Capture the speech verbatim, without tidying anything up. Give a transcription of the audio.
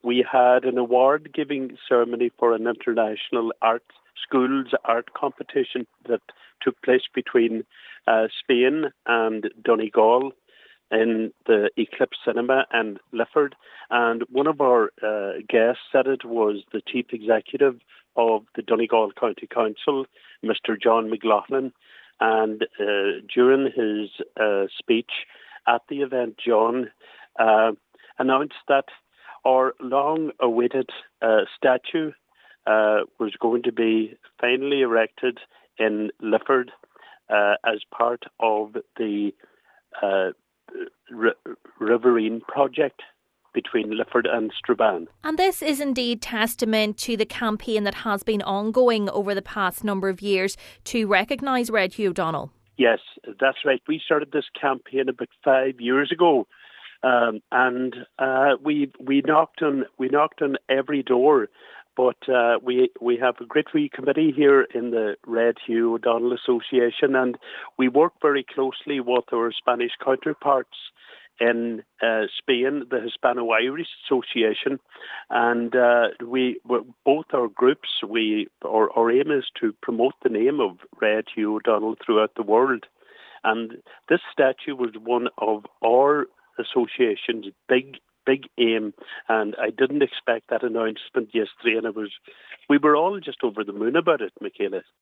we had an award-giving ceremony for an international art schools art competition that took place between uh, Spain and Donegal in the Eclipse Cinema and Lifford. And one of our uh, guests at it was the Chief Executive of the Donegal County Council, Mister John McLaughlin. And uh, during his uh, speech at the event, John uh, announced that our long-awaited uh, statue uh, was going to be finally erected in Lifford uh, as part of the uh, R- Riverine project between Lifford and Strabane. And this is indeed testament to the campaign that has been ongoing over the past number of years to recognise Red Hugh O'Donnell. Yes, that's right. We started this campaign about five years ago, um, and uh, we we knocked on we knocked on every door. But uh, we we have a great wee committee here in the Red Hugh O'Donnell Association, and we work very closely with our Spanish counterparts in uh, Spain, the Hispano-Irish Association, and uh, we both our groups. We our, our aim is to promote the name of Red Hugh O'Donnell throughout the world, and this statue was one of our association's big. Big aim, and I didn't expect that announcement yesterday, and it was, we were all just over the moon about it, Michaela.